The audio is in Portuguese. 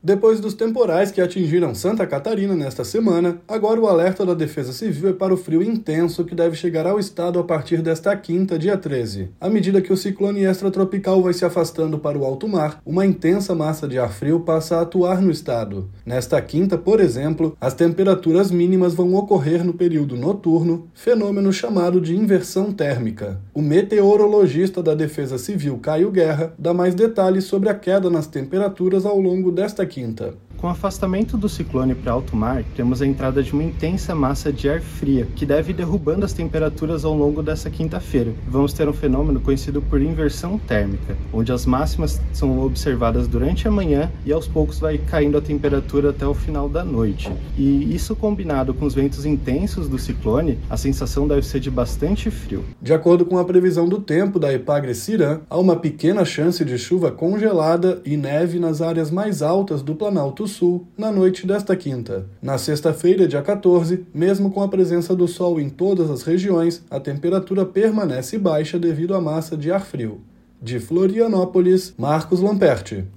Depois dos temporais que atingiram Santa Catarina nesta semana, agora o alerta da Defesa Civil é para o frio intenso que deve chegar ao estado a partir desta quinta, dia 13. À medida que o ciclone extratropical vai se afastando para o alto mar, uma intensa massa de ar frio passa a atuar no estado. Nesta quinta, por exemplo, as temperaturas mínimas vão ocorrer no período noturno, fenômeno chamado de inversão térmica. O meteorologista da Defesa Civil, Caio Guerra, dá mais detalhes sobre a queda nas temperaturas ao longo desta quinta. Com o afastamento do ciclone para alto mar, temos a entrada de uma intensa massa de ar fria, que deve ir derrubando as temperaturas ao longo dessa quinta-feira. Vamos ter um fenômeno conhecido por inversão térmica, onde as máximas são observadas durante a manhã e aos poucos vai caindo a temperatura até o final da noite. E isso combinado com os ventos intensos do ciclone, a sensação deve ser de bastante frio. De acordo com a previsão do tempo da Epagre-Cirã, há uma pequena chance de chuva congelada e neve nas áreas mais altas do Planalto Sul na noite desta quinta. Na sexta-feira, dia 14, mesmo com a presença do sol em todas as regiões, a temperatura permanece baixa devido à massa de ar frio. De Florianópolis, Marcos Lamperti.